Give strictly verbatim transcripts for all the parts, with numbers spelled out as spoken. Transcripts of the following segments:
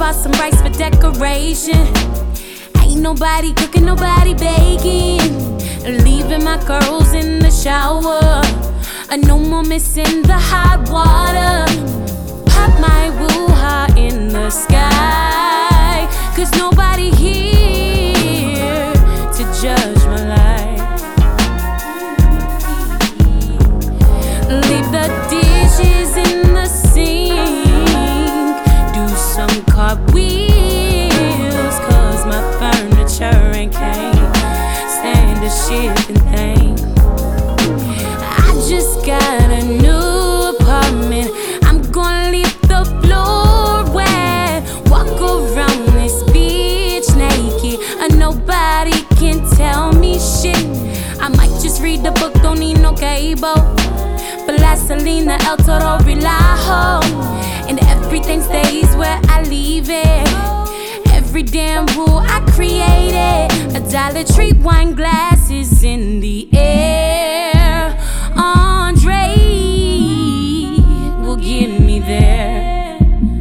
bought some rice for decoration. Ain't nobody cooking, nobody baking. Leaving my girls in the shower. Uh, no more missing the hot water. Pop my woo-ha in the sky, 'cause nobody here to judge my life. Leave the dishes in the sink, do some cartwheels, 'cause my furniture ain't can't stand a shifting thing. I just got a new apartment. I'm gonna leave the floor wet, walk around this bitch naked, and nobody can tell me shit. I might just read the book, don't need no cable. Vaseline, El Toro, Relajo, and everything stays where I leave it. Every damn rule I created. A Dollar Tree wine glasses in the air. Andre will get me there.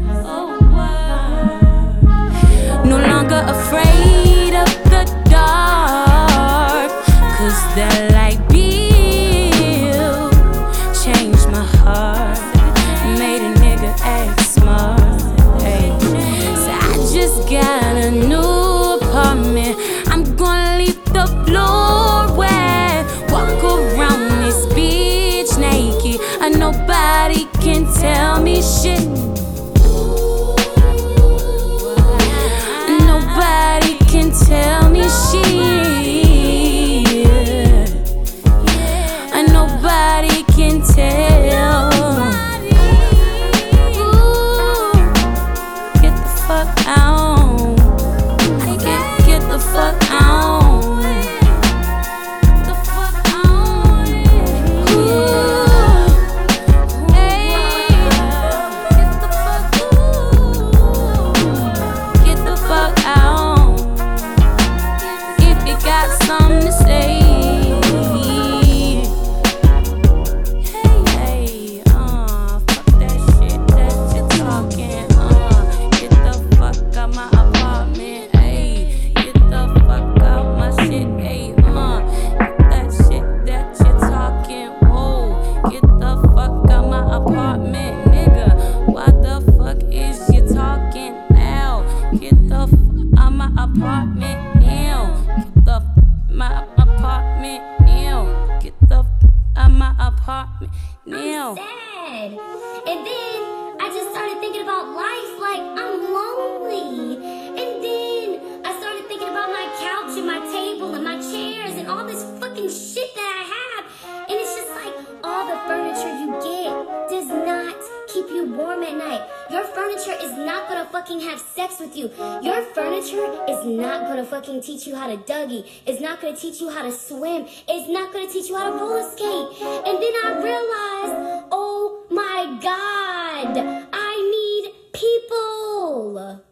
No longer afraid of the dark, 'cause that light bill changed my heart, made a nigga act smart. Hey. So I just got a new apartment. I'm gonna leave the floor wet, walk around this bitch naked, and nobody can tell me shit. Nobody can tell me shit. And nobody can tell. Ooh, get the fuck out. Get, get the fuck out. The fuck out. Ooh, hey, get the fuck, ooh, get the fuck out. If you got something to say. Hey, uh, fuck that shit that you're talking. Uh, get the fuck out my apartment. Hey, get the fuck out my shit. Hey, uh, get that shit that you're talking. Whoa, get the fuck out my apartment, nigga. Why the fuck is you talking now? Get the fuck out my apartment now. Get the f- my apartment now. Get the f- out my apartment now. Sad. And then I just started thinking about life, like I'm lonely. And then I started thinking about my couch and my table and my chairs and all this fucking shit that I have. And it's just like all the furniture you get does not keep you warm at night. Your furniture is not gonna fucking have sex with you. Your furniture is not gonna fucking teach you how to Dougie. It's not gonna teach you how to swim. It's not gonna teach you how to roller skate. And then I realized, oh my God, I need people.